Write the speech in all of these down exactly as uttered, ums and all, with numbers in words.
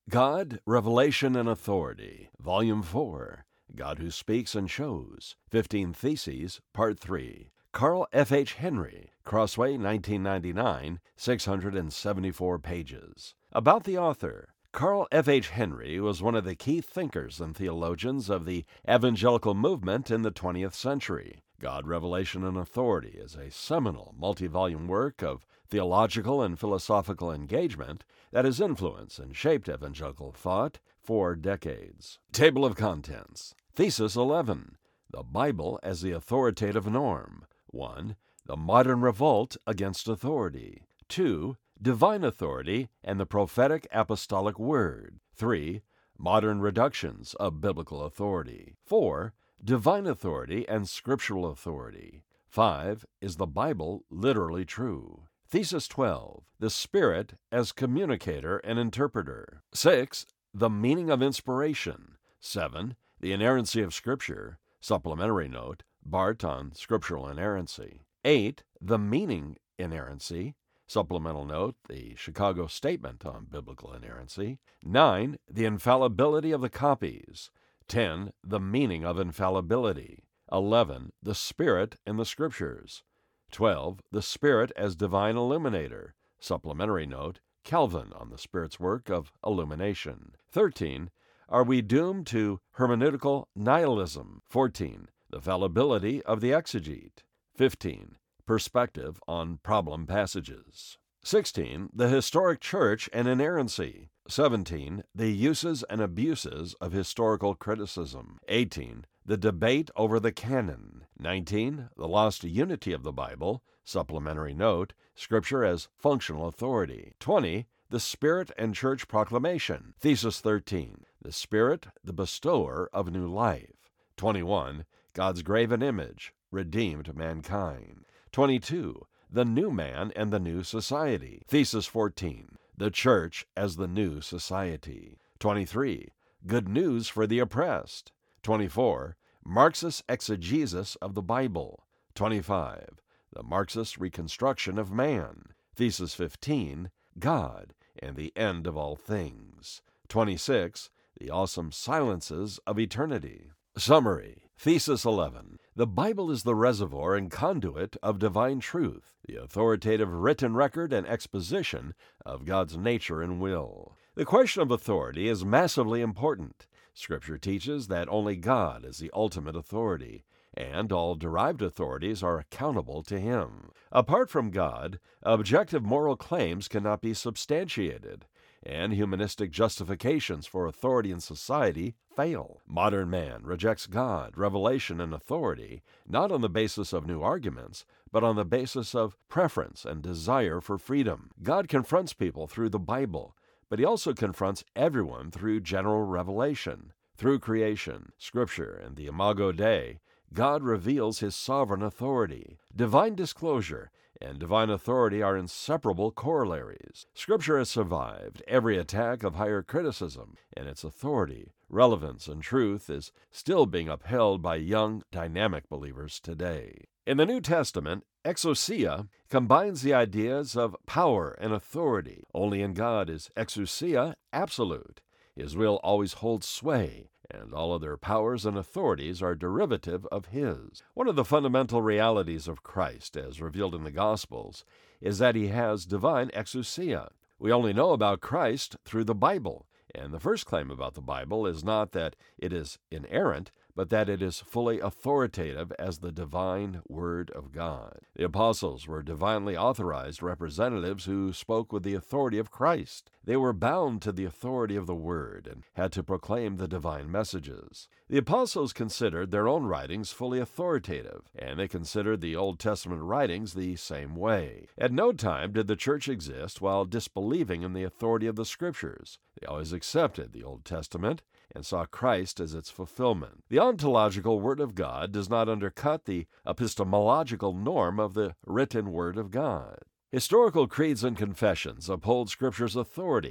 God, Revelation and Authority, Volume four, God Who Speaks and Shows, fifteen Theses, Part three, Carl F H. Henry, Crossway, nineteen ninety-nine, six hundred seventy-four pages. About the author. Carl F H. Henry was one of the key thinkers and theologians of the evangelical movement in the twentieth century. God, Revelation, and Authority is a seminal multi-volume work of theological and philosophical engagement that has influenced and shaped evangelical thought for decades. Table of Contents. Thesis eleven. The Bible as the Authoritative Norm. one. The Modern Revolt Against Authority. two. Divine Authority and the Prophetic Apostolic Word. three. Modern Reductions of Biblical Authority. four. Divine Authority and Scriptural Authority. five. Is the Bible literally true? Thesis twelve. The Spirit as Communicator and Interpreter. six. The Meaning of Inspiration. seven. The Inerrancy of Scripture. Supplementary note, Barth on Scriptural Inerrancy. eight. The Meaning Inerrancy. Supplemental note, the Chicago Statement on Biblical Inerrancy. nine. The Infallibility of the Copies. ten. The Meaning of Infallibility. eleven. The Spirit in the Scriptures. twelve. The Spirit as Divine Illuminator. Supplementary note, Calvin on the Spirit's work of illumination. thirteen. Are we doomed to hermeneutical nihilism? fourteen. The fallibility of the exegete. fifteen. Perspective on problem passages. sixteen. The historic church and inerrancy. seventeen. The uses and abuses of historical criticism. eighteen. The debate over the canon. nineteen. The lost unity of the Bible. Supplementary note, Scripture as functional authority. twenty. The Spirit and Church Proclamation. Thesis thirteen. The Spirit, the bestower of new life. twenty-one. God's graven image, redeemed mankind. twenty-two. The new man and the new society. Thesis fourteen. The Church as the new society. twenty-three. Good news for the oppressed. twenty-four. Marxist exegesis of the Bible. twenty-five. The Marxist reconstruction of man. Thesis fifteen. God and the end of all things. twenty-six. The awesome silences of eternity. Summary. Thesis eleven. The Bible is the reservoir and conduit of divine truth, the authoritative written record and exposition of God's nature and will. The question of authority is massively important. Scripture teaches that only God is the ultimate authority, and all derived authorities are accountable to Him. Apart from God, objective moral claims cannot be substantiated, and humanistic justifications for authority in society fail. Modern man rejects God, revelation, and authority not on the basis of new arguments, but on the basis of preference and desire for freedom. God confronts people through the Bible, but He also confronts everyone through general revelation. Through creation, Scripture, and the Imago Dei, God reveals His sovereign authority. Divine disclosure and divine authority are inseparable corollaries. Scripture has survived every attack of higher criticism, and its authority, relevance, and truth is still being upheld by young, dynamic believers today. In the New Testament, exousia combines the ideas of power and authority. Only in God is exousia absolute. His will always holds sway, and all other powers and authorities are derivative of His. One of the fundamental realities of Christ, as revealed in the Gospels, is that He has divine exousia. We only know about Christ through the Bible, and the first claim about the Bible is not that it is inerrant, but that it is fully authoritative as the divine Word of God. The apostles were divinely authorized representatives who spoke with the authority of Christ. They were bound to the authority of the Word and had to proclaim the divine messages. The apostles considered their own writings fully authoritative, and they considered the Old Testament writings the same way. At no time did the church exist while disbelieving in the authority of the Scriptures. They always accepted the Old Testament and saw Christ as its fulfillment. The ontological Word of God does not undercut the epistemological norm of the written Word of God. Historical creeds and confessions uphold Scripture's authority,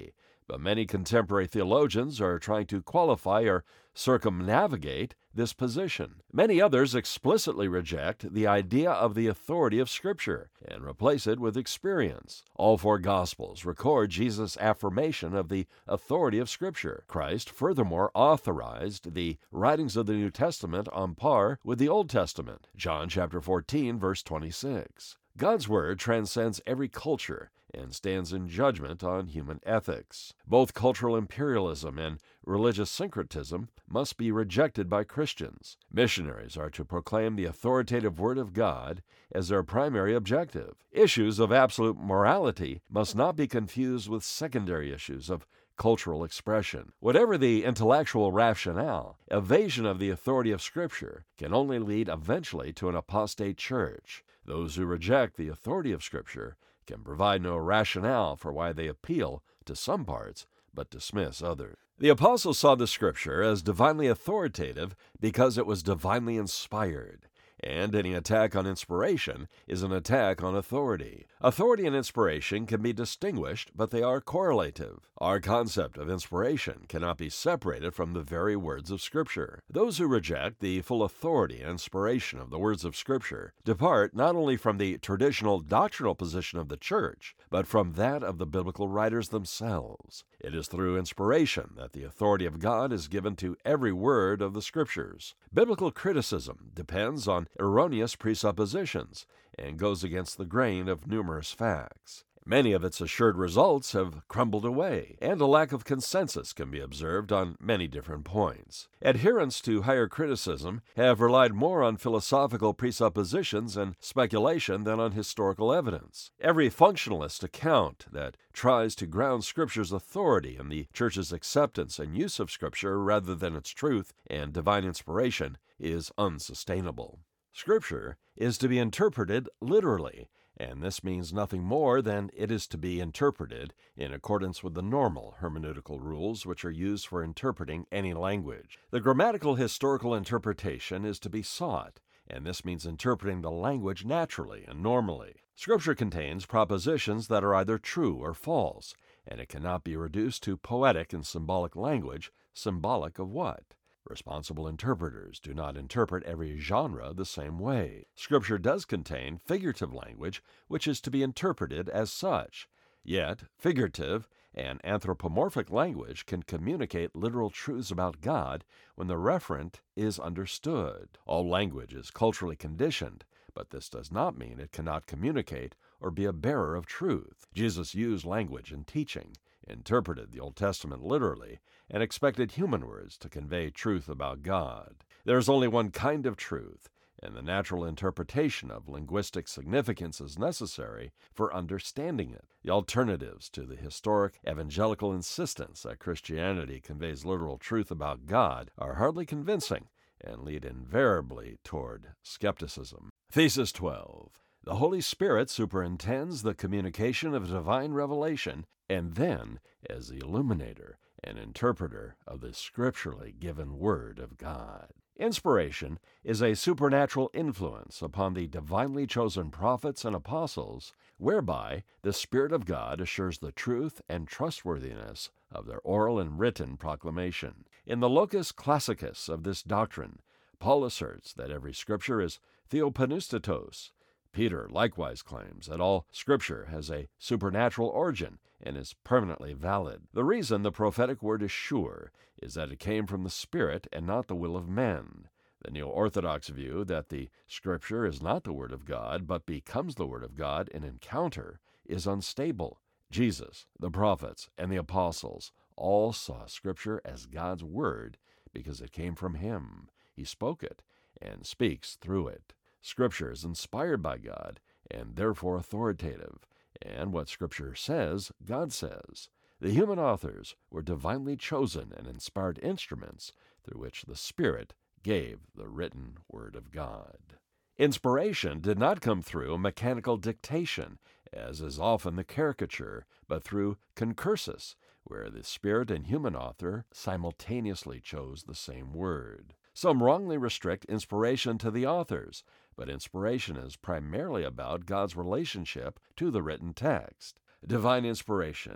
But many contemporary theologians are trying to qualify or circumnavigate this position. Many others explicitly reject the idea of the authority of Scripture and replace it with experience. All four Gospels record Jesus' affirmation of the authority of Scripture. Christ furthermore authorized the writings of the New Testament on par with the Old Testament. John chapter fourteen, verse twenty-six. God's Word transcends every culture and stands in judgment on human ethics. Both cultural imperialism and religious syncretism must be rejected by Christians. Missionaries are to proclaim the authoritative Word of God as their primary objective. Issues of absolute morality must not be confused with secondary issues of cultural expression. Whatever the intellectual rationale, evasion of the authority of Scripture can only lead eventually to an apostate church. Those who reject the authority of Scripture can provide no rationale for why they appeal to some parts but dismiss others. The apostles saw the Scripture as divinely authoritative because it was divinely inspired, and any attack on inspiration is an attack on authority. Authority and inspiration can be distinguished, but they are correlative. Our concept of inspiration cannot be separated from the very words of Scripture. Those who reject the full authority and inspiration of the words of Scripture depart not only from the traditional doctrinal position of the church, but from that of the biblical writers themselves. It is through inspiration that the authority of God is given to every word of the Scriptures. Biblical criticism depends on erroneous presuppositions and goes against the grain of numerous facts. Many of its assured results have crumbled away, and a lack of consensus can be observed on many different points. Adherents to higher criticism have relied more on philosophical presuppositions and speculation than on historical evidence. Every functionalist account that tries to ground Scripture's authority in the Church's acceptance and use of Scripture rather than its truth and divine inspiration is unsustainable. Scripture is to be interpreted literally, and this means nothing more than it is to be interpreted in accordance with the normal hermeneutical rules which are used for interpreting any language. The grammatical historical interpretation is to be sought, and this means interpreting the language naturally and normally. Scripture contains propositions that are either true or false, and it cannot be reduced to poetic and symbolic language, symbolic of what? Responsible interpreters do not interpret every genre the same way. Scripture does contain figurative language, which is to be interpreted as such. Yet, figurative and anthropomorphic language can communicate literal truths about God when the referent is understood. All language is culturally conditioned, but this does not mean it cannot communicate or be a bearer of truth. Jesus used language in teaching, interpreted the Old Testament literally, and expected human words to convey truth about God. There is only one kind of truth, and the natural interpretation of linguistic significance is necessary for understanding it. The alternatives to the historic evangelical insistence that Christianity conveys literal truth about God are hardly convincing and lead invariably toward skepticism. Thesis twelve. The Holy Spirit superintends the communication of divine revelation and then, as the illuminator and interpreter of the scripturally given Word of God. Inspiration is a supernatural influence upon the divinely chosen prophets and apostles, whereby the Spirit of God assures the truth and trustworthiness of their oral and written proclamation. In the locus classicus of this doctrine, Paul asserts that every Scripture is theopneustos. Peter likewise claims that all Scripture has a supernatural origin and is permanently valid. The reason the prophetic word is sure is that it came from the Spirit and not the will of men. The neo-Orthodox view that the Scripture is not the Word of God but becomes the Word of God in encounter is unstable. Jesus, the prophets, and the apostles all saw Scripture as God's Word because it came from Him. He spoke it and speaks through it. Scripture is inspired by God and therefore authoritative, and what Scripture says, God says. The human authors were divinely chosen and inspired instruments through which the Spirit gave the written Word of God. Inspiration did not come through mechanical dictation, as is often the caricature, but through concursus, where the Spirit and human author simultaneously chose the same word. Some wrongly restrict inspiration to the authors, but inspiration is primarily about God's relationship to the written text. Divine inspiration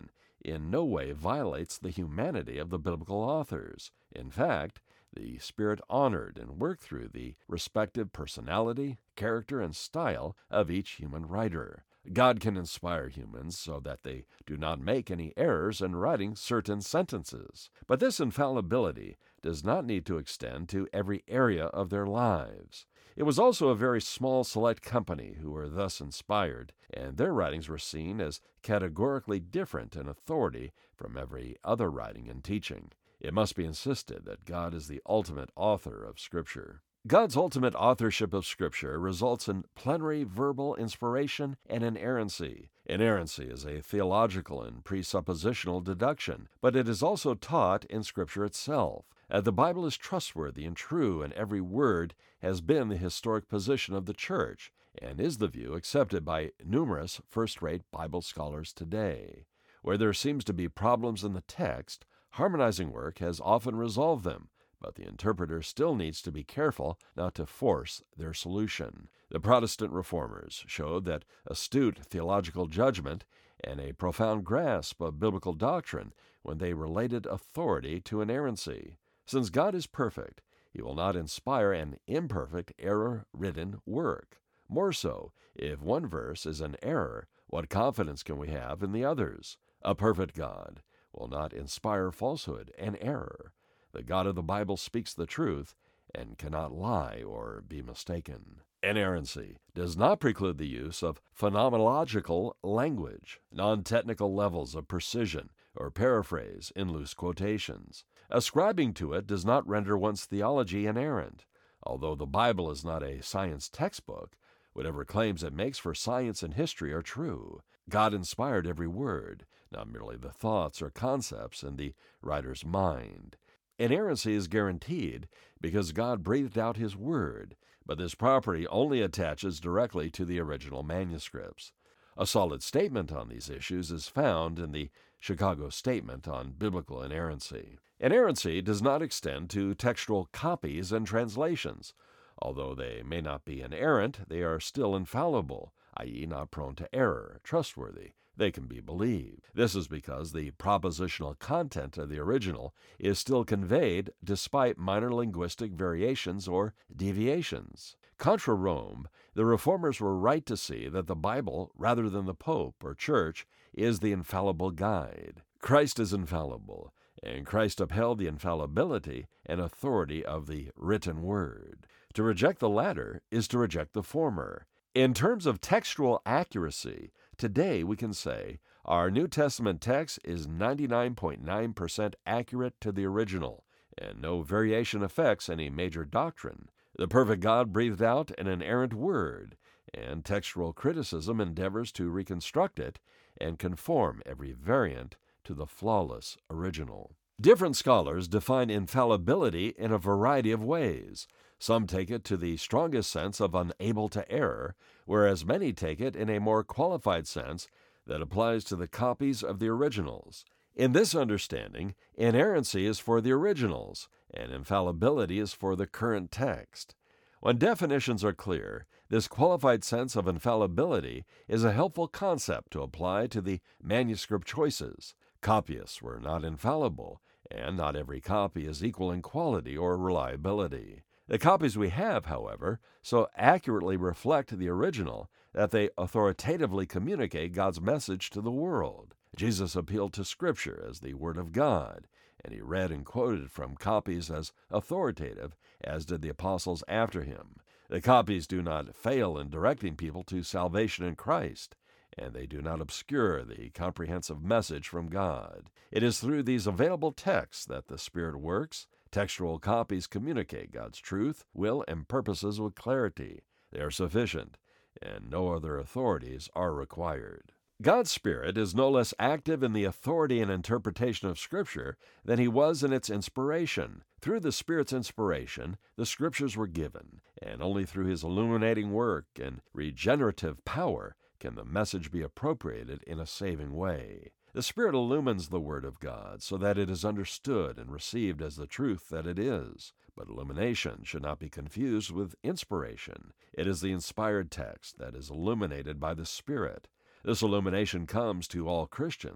in no way violates the humanity of the biblical authors. In fact, the Spirit honored and worked through the respective personality, character, and style of each human writer. God can inspire humans so that they do not make any errors in writing certain sentences. But this infallibility does not need to extend to every area of their lives. It was also a very small select company who were thus inspired, and their writings were seen as categorically different in authority from every other writing and teaching. It must be insisted that God is the ultimate author of Scripture. God's ultimate authorship of Scripture results in plenary verbal inspiration and inerrancy. Inerrancy is a theological and presuppositional deduction, but it is also taught in Scripture itself. Uh, the Bible is trustworthy and true, and every word has been the historic position of the Church, and is the view accepted by numerous first-rate Bible scholars today. Where there seems to be problems in the text, harmonizing work has often resolved them, but the interpreter still needs to be careful not to force their solution. The Protestant reformers showed that astute theological judgment and a profound grasp of biblical doctrine when they related authority to inerrancy. Since God is perfect, He will not inspire an imperfect, error-ridden work. More so, if one verse is an error, what confidence can we have in the others? A perfect God will not inspire falsehood and error. The God of the Bible speaks the truth and cannot lie or be mistaken. Inerrancy does not preclude the use of phenomenological language, non-technical levels of precision, or paraphrase in loose quotations. Ascribing to it does not render one's theology inerrant. Although the Bible is not a science textbook, whatever claims it makes for science and history are true. God inspired every word, not merely the thoughts or concepts in the writer's mind. Inerrancy is guaranteed because God breathed out His Word, but this property only attaches directly to the original manuscripts. A solid statement on these issues is found in the Chicago Statement on Biblical Inerrancy. Inerrancy does not extend to textual copies and translations. Although they may not be inerrant, they are still infallible, that is not prone to error, trustworthy. They can be believed. This is because the propositional content of the original is still conveyed despite minor linguistic variations or deviations. Contra Rome, the Reformers were right to see that the Bible, rather than the Pope or Church, is the infallible guide. Christ is infallible, and Christ upheld the infallibility and authority of the written Word. To reject the latter is to reject the former. In terms of textual accuracy, today we can say our New Testament text is ninety-nine point nine percent accurate to the original, and no variation affects any major doctrine. The perfect God breathed out an inerrant word, and textual criticism endeavors to reconstruct it and conform every variant to the flawless original. Different scholars define infallibility in a variety of ways. Some take it to the strongest sense of unable to err, whereas many take it in a more qualified sense that applies to the copies of the originals. In this understanding, inerrancy is for the originals, and infallibility is for the current text. When definitions are clear, this qualified sense of infallibility is a helpful concept to apply to the manuscript choices. Copyists were not infallible, and not every copy is equal in quality or reliability. The copies we have, however, so accurately reflect the original that they authoritatively communicate God's message to the world. Jesus appealed to Scripture as the Word of God, and He read and quoted from copies as authoritative, as did the apostles after Him. The copies do not fail in directing people to salvation in Christ, and they do not obscure the comprehensive message from God. It is through these available texts that the Spirit works. Textual copies communicate God's truth, will, and purposes with clarity. They are sufficient, and no other authorities are required. God's Spirit is no less active in the authority and interpretation of Scripture than He was in its inspiration. Through the Spirit's inspiration, the Scriptures were given, and only through His illuminating work and regenerative power can the message be appropriated in a saving way. The Spirit illumines the Word of God so that it is understood and received as the truth that it is. But illumination should not be confused with inspiration. It is the inspired text that is illuminated by the Spirit. This illumination comes to all Christians,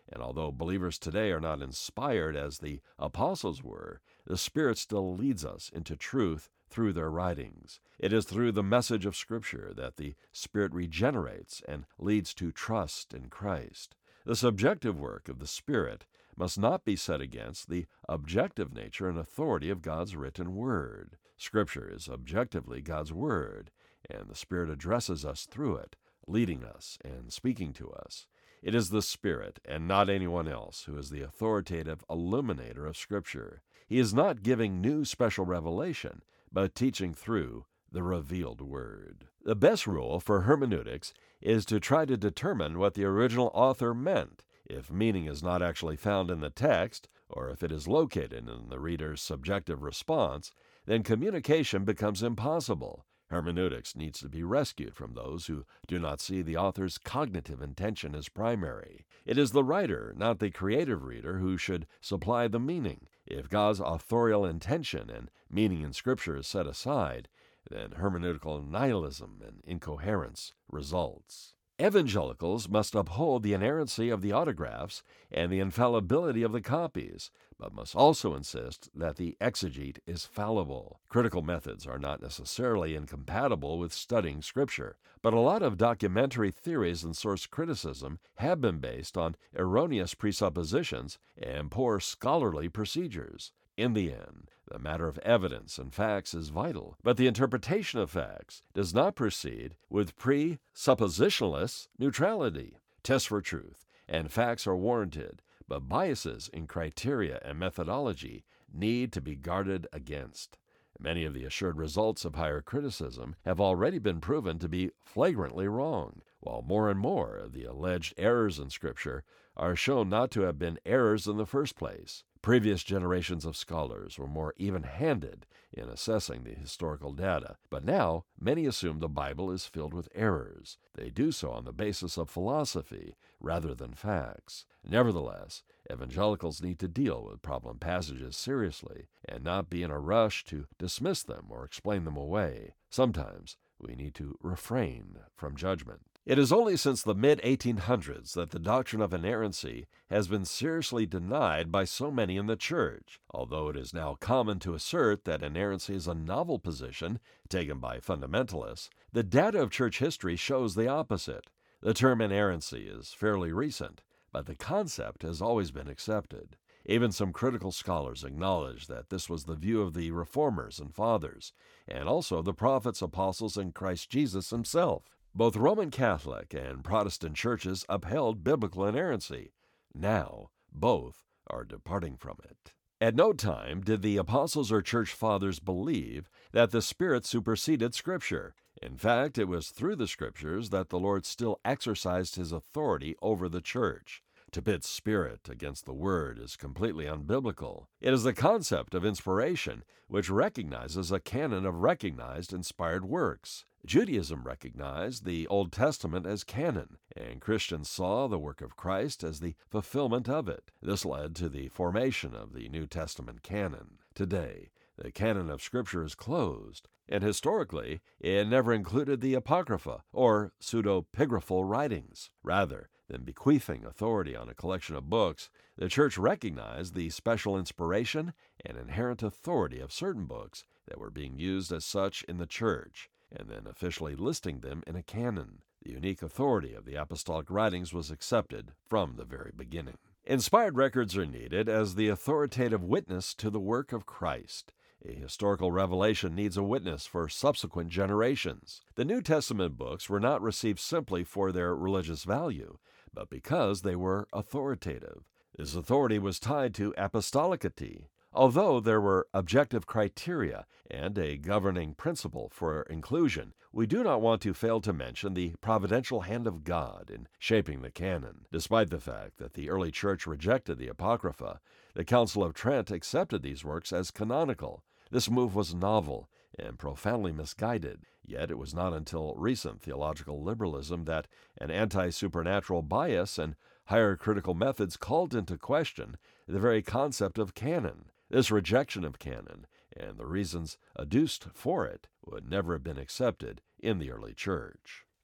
And although believers today are not inspired as the apostles were, the Spirit still leads us into truth through their writings. It is through the message of Scripture that the Spirit regenerates and leads to trust in Christ. The subjective work of the Spirit must not be set against the objective nature and authority of God's written Word. Scripture is objectively God's Word, and the Spirit addresses us through it, leading us and speaking to us. It is the Spirit, and not anyone else, who is the authoritative illuminator of Scripture. He is not giving new special revelation, but teaching through the revealed Word. The best rule for hermeneutics is to try to determine what the original author meant. If meaning is not actually found in the text, or if it is located in the reader's subjective response, then communication becomes impossible. Hermeneutics needs to be rescued from those who do not see the author's cognitive intention as primary. It is the writer, not the creative reader, who should supply the meaning. If God's authorial intention and meaning in Scripture is set aside, then hermeneutical nihilism and incoherence results. Evangelicals must uphold the inerrancy of the autographs and the infallibility of the copies, but must also insist that the exegete is fallible. Critical methods are not necessarily incompatible with studying Scripture, but a lot of documentary theories and source criticism have been based on erroneous presuppositions and poor scholarly procedures. In the end, the matter of evidence and facts is vital, but the interpretation of facts does not proceed with presuppositionless neutrality. Tests for truth and facts are warranted, but biases in criteria and methodology need to be guarded against. Many of the assured results of higher criticism have already been proven to be flagrantly wrong, while more and more of the alleged errors in Scripture are shown not to have been errors in the first place. Previous generations of scholars were more even-handed in assessing the historical data, but now many assume the Bible is filled with errors. They do so on the basis of philosophy rather than facts. Nevertheless, evangelicals need to deal with problem passages seriously and not be in a rush to dismiss them or explain them away. Sometimes we need to refrain from judgment. It is only since the mid eighteen hundreds that the doctrine of inerrancy has been seriously denied by so many in the Church. Although it is now common to assert that inerrancy is a novel position taken by fundamentalists, the data of church history shows the opposite. The term inerrancy is fairly recent, but the concept has always been accepted. Even some critical scholars acknowledge that this was the view of the Reformers and Fathers, and also the prophets, apostles, and Christ Jesus himself. Both Roman Catholic and Protestant churches upheld biblical inerrancy. Now, both are departing from it. At no time did the apostles or church fathers believe that the Spirit superseded Scripture. In fact, it was through the Scriptures that the Lord still exercised his authority over the church. To pit Spirit against the Word is completely unbiblical. It is the concept of inspiration which recognizes a canon of recognized inspired works. Judaism recognized the Old Testament as canon, and Christians saw the work of Christ as the fulfillment of it. This led to the formation of the New Testament canon. Today, the canon of Scripture is closed, and historically, it never included the Apocrypha, or pseudepigraphal writings. Rather than bequeathing authority on a collection of books, the Church recognized the special inspiration and inherent authority of certain books that were being used as such in the Church, and then officially listing them in a canon. The unique authority of the apostolic writings was accepted from the very beginning. Inspired records are needed as the authoritative witness to the work of Christ. A historical revelation needs a witness for subsequent generations. The New Testament books were not received simply for their religious value, but because they were authoritative. This authority was tied to apostolicity. Although there were objective criteria and a governing principle for inclusion, we do not want to fail to mention the providential hand of God in shaping the canon. Despite the fact that the early church rejected the Apocrypha, the Council of Trent accepted these works as canonical. This move was novel and profoundly misguided, yet it was not until recent theological liberalism that an anti-supernatural bias and higher critical methods called into question the very concept of canon. This rejection of canon and the reasons adduced for it would never have been accepted in the early church.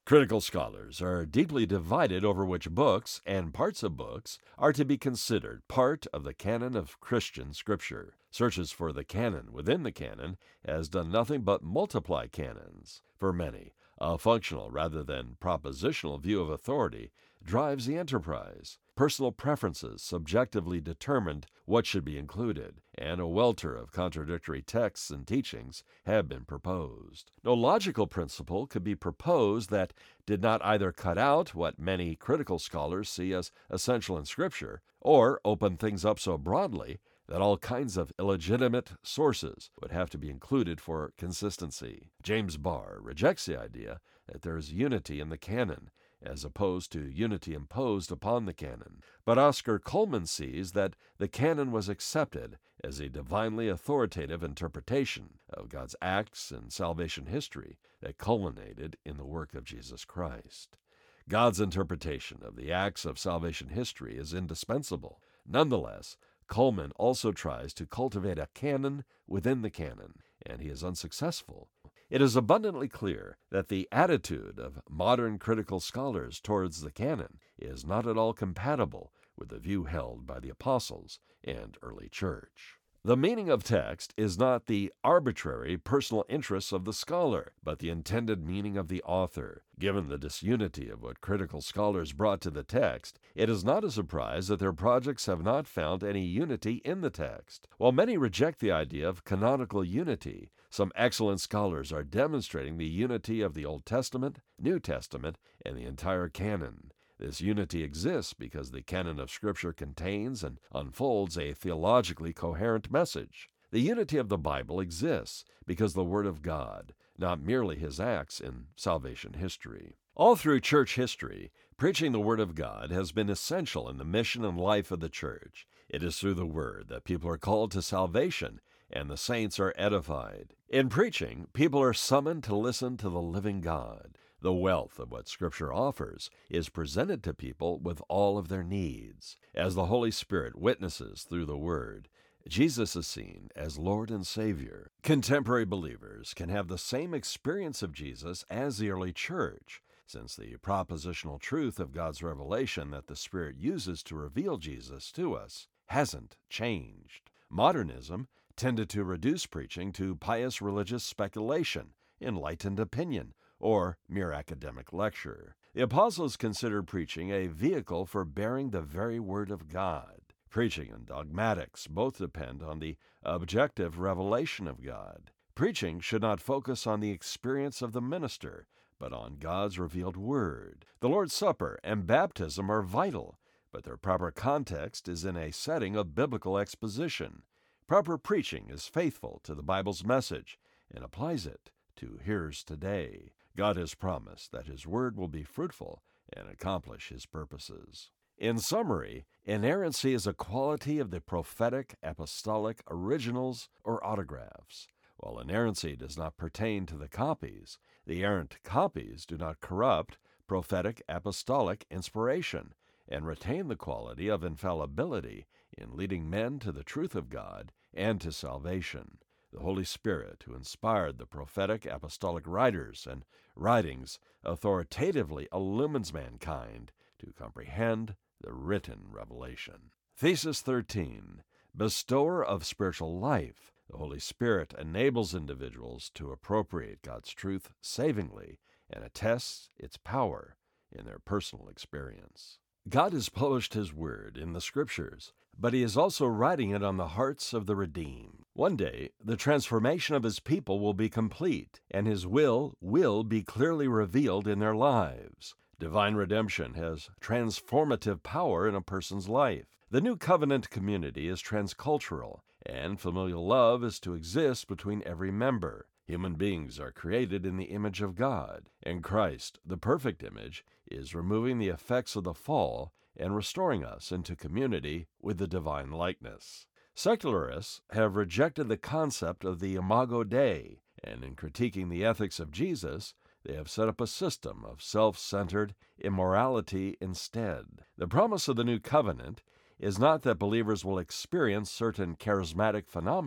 Critical scholars are deeply divided over which books and parts of books are to be considered part of the canon of Christian Scripture. Searches for the canon within the canon has done nothing but multiply canons. For many, a functional rather than propositional view of authority drives the enterprise. Personal preferences subjectively determined what should be included, and a welter of contradictory texts and teachings have been proposed. No logical principle could be proposed that did not either cut out what many critical scholars see as essential in Scripture, or open things up so broadly that all kinds of illegitimate sources would have to be included for consistency. James Barr rejects the idea that there is unity in the canon, as opposed to unity imposed upon the canon. But Oscar Coleman sees that the canon was accepted as a divinely authoritative interpretation of God's acts in salvation history that culminated in the work of Jesus Christ. God's interpretation of the acts of salvation history is indispensable. Nonetheless, Coleman also tries to cultivate a canon within the canon, and he is unsuccessful. It is abundantly clear that the attitude of modern critical scholars towards the canon is not at all compatible with the view held by the apostles and early church. The meaning of text is not the arbitrary personal interests of the scholar, but the intended meaning of the author. Given the disunity of what critical scholars brought to the text, it is not a surprise that their projects have not found any unity in the text. While many reject the idea of canonical unity, some excellent scholars are demonstrating the unity of the Old Testament, New Testament, and the entire canon. This unity exists because the canon of Scripture contains and unfolds a theologically coherent message. The unity of the Bible exists because the Word of God, not merely His acts in salvation history. All through church history, preaching the Word of God has been essential in the mission and life of the church. It is through the Word that people are called to salvation and the saints are edified. In preaching, people are summoned to listen to the living God. The wealth of what Scripture offers is presented to people with all of their needs. As the Holy Spirit witnesses through the Word, Jesus is seen as Lord and Savior. Contemporary believers can have the same experience of Jesus as the early church, since the propositional truth of God's revelation that the Spirit uses to reveal Jesus to us hasn't changed. Modernism tended to reduce preaching to pious religious speculation, enlightened opinion, or mere academic lecture. The apostles considered preaching a vehicle for bearing the very Word of God. Preaching and dogmatics both depend on the objective revelation of God. Preaching should not focus on the experience of the minister, but on God's revealed Word. The Lord's Supper and baptism are vital, but their proper context is in a setting of biblical exposition. Proper preaching is faithful to the Bible's message and applies it to hearers today. God has promised that His Word will be fruitful and accomplish His purposes. In summary, inerrancy is a quality of the prophetic, apostolic originals or autographs. While inerrancy does not pertain to the copies, the errant copies do not corrupt prophetic, apostolic inspiration and retain the quality of infallibility in leading men to the truth of God and to salvation. The Holy Spirit, who inspired the prophetic apostolic writers and writings, authoritatively illumines mankind to comprehend the written revelation. Thesis thirteen. Bestower of spiritual life. The Holy Spirit enables individuals to appropriate God's truth savingly and attests its power in their personal experience. God has published His Word in the Scriptures, but He is also writing it on the hearts of the redeemed. One day, the transformation of His people will be complete, and His will will be clearly revealed in their lives. Divine redemption has transformative power in a person's life. The new covenant community is transcultural, and familial love is to exist between every member. Human beings are created in the image of God, and Christ, the perfect image, is removing the effects of the fall and restoring us into community with the divine likeness. Secularists have rejected the concept of the Imago Dei, and in critiquing the ethics of Jesus, they have set up a system of self-centered immorality instead. The promise of the new covenant is not that believers will experience certain charismatic phenomena,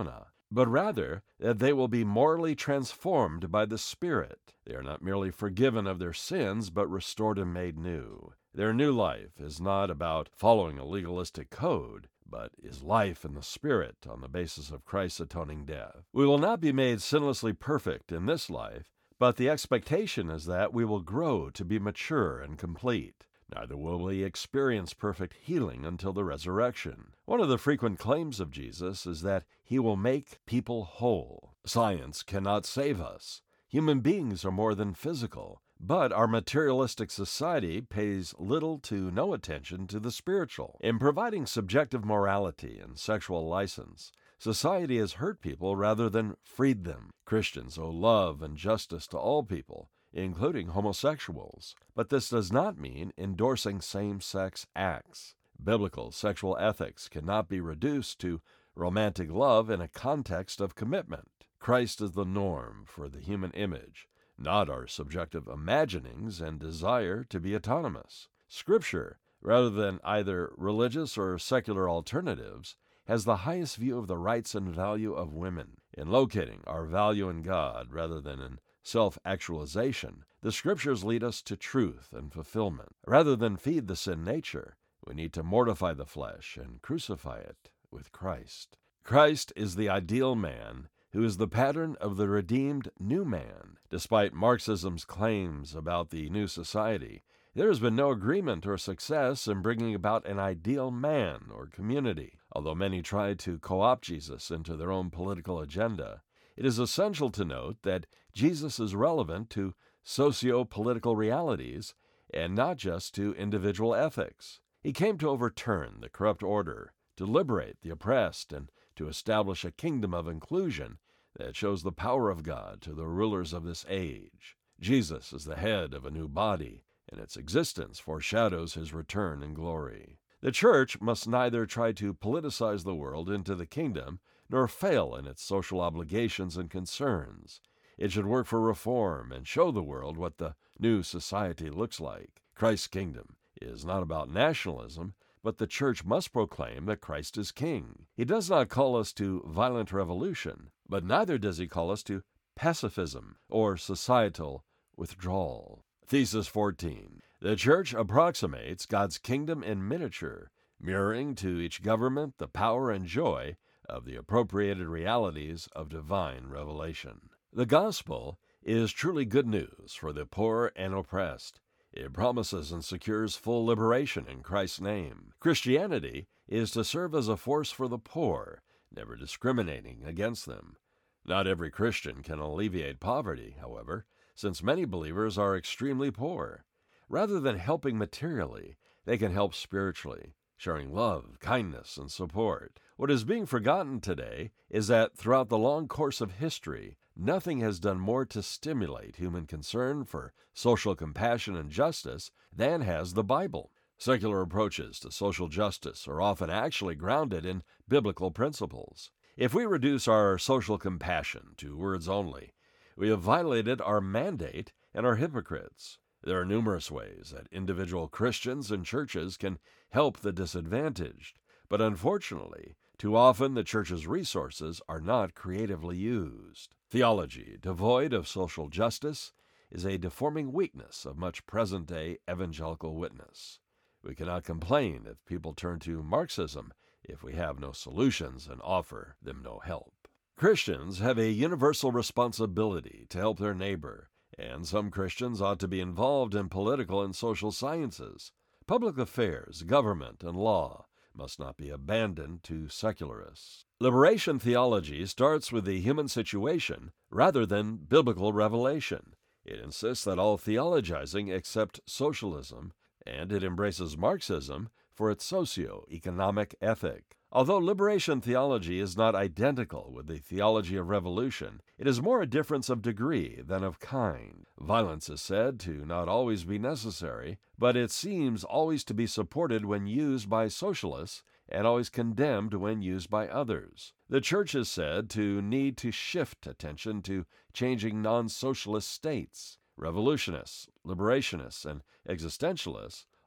but rather that they will be morally transformed by the Spirit. They are not merely forgiven of their sins, but restored and made new. Their new life is not about following a legalistic code, but is life in the Spirit on the basis of Christ's atoning death. We will not be made sinlessly perfect in this life, but the expectation is that we will grow to be mature and complete. Neither will we experience perfect healing until the resurrection. One of the frequent claims of Jesus is that he will make people whole. Science cannot save us. Human beings are more than physical, but our materialistic society pays little to no attention to the spiritual. In providing subjective morality and sexual license, society has hurt people rather than freed them. Christians owe love and justice to all people, including homosexuals, but this does not mean endorsing same-sex acts. Biblical sexual ethics cannot be reduced to romantic love in a context of commitment. Christ is the norm for the human image, not our subjective imaginings and desire to be autonomous. Scripture, rather than either religious or secular alternatives, has the highest view of the rights and value of women. In locating our value in God rather than in self-actualization, the Scriptures lead us to truth and fulfillment. Rather than feed the sin nature, we need to mortify the flesh and crucify it with Christ. Christ is the ideal man who is the pattern of the redeemed new man. Despite Marxism's claims about the new society, there has been no agreement or success in bringing about an ideal man or community. Although many try to co-opt Jesus into their own political agenda, it is essential to note that Jesus is relevant to socio-political realities and not just to individual ethics. He came to overturn the corrupt order, to liberate the oppressed, and to establish a kingdom of inclusion that shows the power of God to the rulers of this age. Jesus is the head of a new body, and its existence foreshadows his return in glory. The church must neither try to politicize the world into the kingdom nor fail in its social obligations and concerns. It should work for reform and show the world what the new society looks like. Christ's kingdom is not about nationalism, but the church must proclaim that Christ is king. He does not call us to violent revolution, but neither does he call us to pacifism or societal withdrawal. Thesis fourteen. The church approximates God's kingdom in miniature, mirroring to each government the power and joy of the appropriated realities of divine revelation. The gospel is truly good news for the poor and oppressed. It promises and secures full liberation in Christ's name. Christianity is to serve as a force for the poor, never discriminating against them. Not every Christian can alleviate poverty, however, since many believers are extremely poor. Rather than helping materially, they can help spiritually, sharing love, kindness, and support. What is being forgotten today is that throughout the long course of history, nothing has done more to stimulate human concern for social compassion and justice than has the Bible. Secular approaches to social justice are often actually grounded in biblical principles. If we reduce our social compassion to words only, we have violated our mandate and are hypocrites. There are numerous ways that individual Christians and churches can help the disadvantaged, but unfortunately, too often the church's resources are not creatively used. Theology devoid of social justice is a deforming weakness of much present-day evangelical witness. We cannot complain if people turn to Marxism if we have no solutions and offer them no help. Christians have a universal responsibility to help their neighbor, and some Christians ought to be involved in political and social sciences. Public affairs, government, and law must not be abandoned to secularists. Liberation theology starts with the human situation rather than biblical revelation. It insists that all theologizing except socialism, and it embraces Marxism for its socio-economic ethic. Although liberation theology is not identical with the theology of revolution, it is more a difference of degree than of kind. Violence is said to not always be necessary, but it seems always to be supported when used by socialists and always condemned when used by others. The church is said to need to shift attention to changing non-socialist states. Revolutionists, liberationists, and existentialists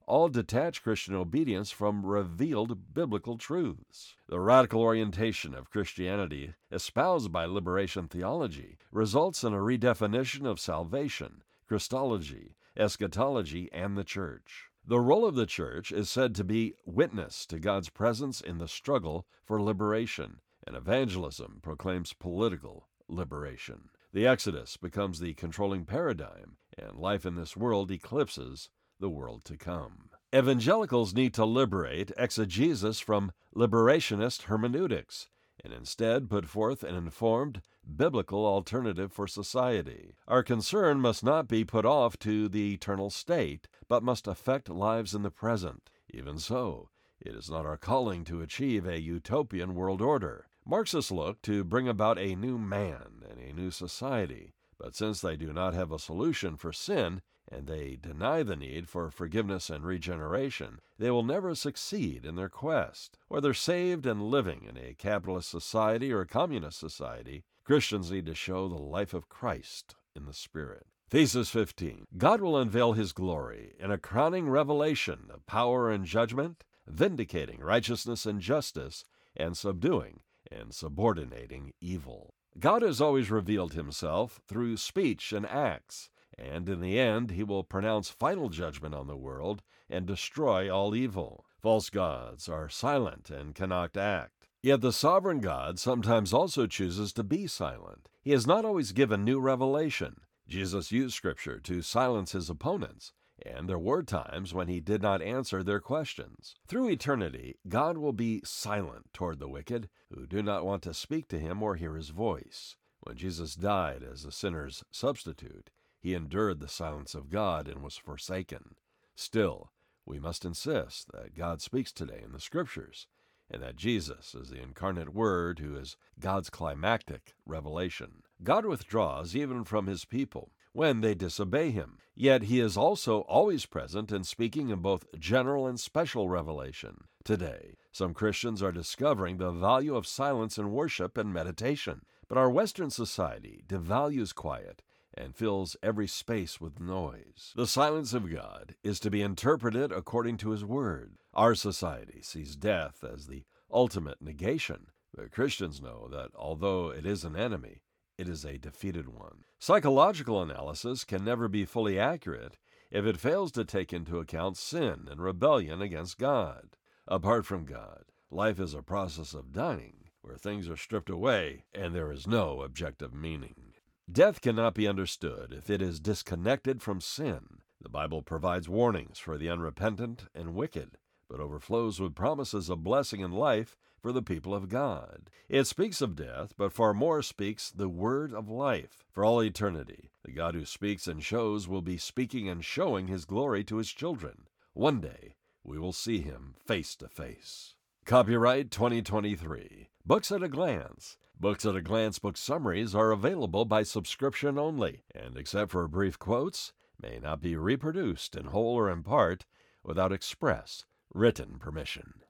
all detach Christian obedience from revealed biblical truths. The radical orientation of Christianity, espoused by liberation theology, results in a redefinition of salvation, Christology, eschatology, and the church. The role of the church is said to be witness to God's presence in the struggle for liberation, and evangelism proclaims political liberation. The Exodus becomes the controlling paradigm, and life in this world eclipses the world to come. Evangelicals need to liberate exegesis from liberationist hermeneutics, and instead put forth an informed, biblical alternative for society. Our concern must not be put off to the eternal state, but must affect lives in the present. Even so, it is not our calling to achieve a utopian world order. Marxists look to bring about a new man and a new society, but since they do not have a solution for sin, and they deny the need for forgiveness and regeneration, they will never succeed in their quest. Whether saved and living in a capitalist society or a communist society, Christians need to show the life of Christ in the Spirit. Thesis fifteen. God will unveil His glory in a crowning revelation of power and judgment, vindicating righteousness and justice, and subduing and subordinating evil. God has always revealed Himself through speech and acts, and in the end He will pronounce final judgment on the world and destroy all evil. False gods are silent and cannot act. Yet the sovereign God sometimes also chooses to be silent. He has not always given new revelation. Jesus used Scripture to silence His opponents, and there were times when He did not answer their questions. Through eternity, God will be silent toward the wicked who do not want to speak to Him or hear His voice. When Jesus died as a sinner's substitute, He endured the silence of God and was forsaken. Still, we must insist that God speaks today in the Scriptures, and that Jesus is the incarnate Word who is God's climactic revelation. God withdraws even from His people when they disobey Him, yet He is also always present and speaking in both general and special revelation. Today, some Christians are discovering the value of silence in worship and meditation, but our Western society devalues quiet and fills every space with noise. The silence of God is to be interpreted according to His Word. Our society sees death as the ultimate negation, but Christians know that although it is an enemy, it is a defeated one. Psychological analysis can never be fully accurate if it fails to take into account sin and rebellion against God. Apart from God, life is a process of dying, where things are stripped away and there is no objective meaning. Death cannot be understood if it is disconnected from sin. The Bible provides warnings for the unrepentant and wicked, but overflows with promises of blessing and life for the people of God. It speaks of death, but far more speaks the word of life. For all eternity, the God who speaks and shows will be speaking and showing His glory to His children. One day, we will see Him face to face. Copyright twenty twenty-three. Books at a Glance. Books at a Glance book summaries are available by subscription only, and except for brief quotes, may not be reproduced in whole or in part without express written permission.